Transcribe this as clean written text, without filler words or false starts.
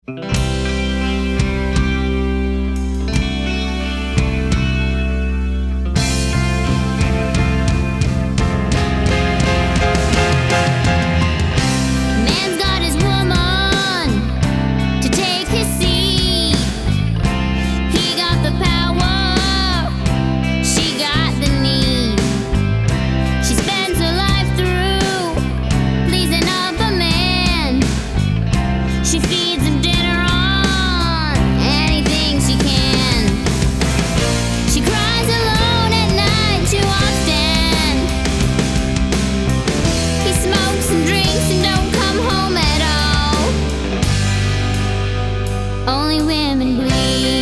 Man's got his woman to take his seat. He got the power, she got the need. She spends her life through pleasing other men. She feeds him dinner on anything she can. She cries alone at night too often. He smokes and drinks and don't come home at all. Only women bleed.